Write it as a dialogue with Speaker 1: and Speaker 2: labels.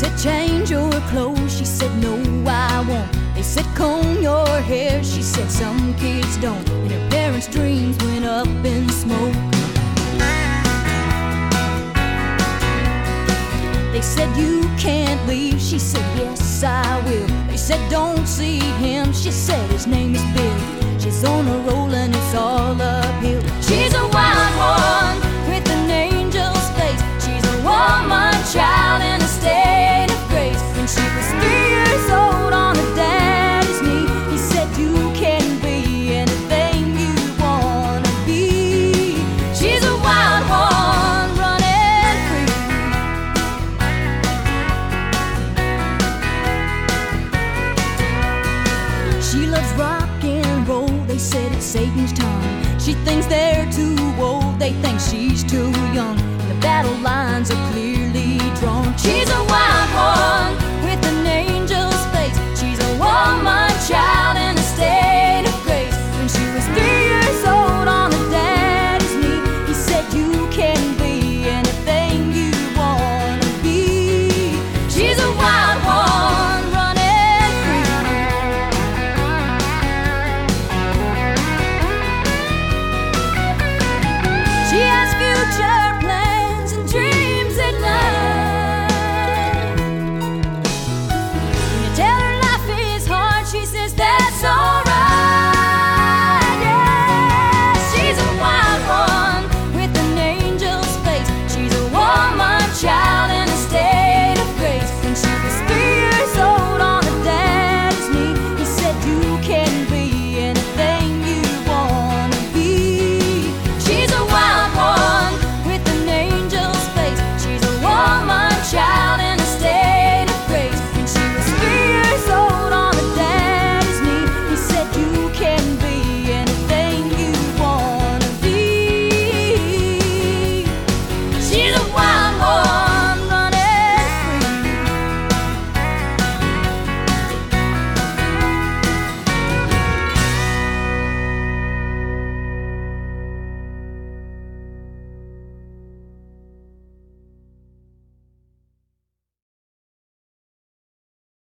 Speaker 1: said, change your clothes. She said, no, I won't. They said, comb your hair. She said, some kids don't. And her parents' dreams went up in smoke. They said, you can't leave. She said, yes, I will. They said, don't see him. She said, his name is Bill. She's on a roll and it's all uphill. She's a wild one with an angel's face. She's a woman child in a state of grace. When she was 3 years old on her daddy's knee, he said, you can be anything you wanna be. She's a wild one running free. She loves rock and roll. They said it's Satan's time. She thinks they're too old. They think she's too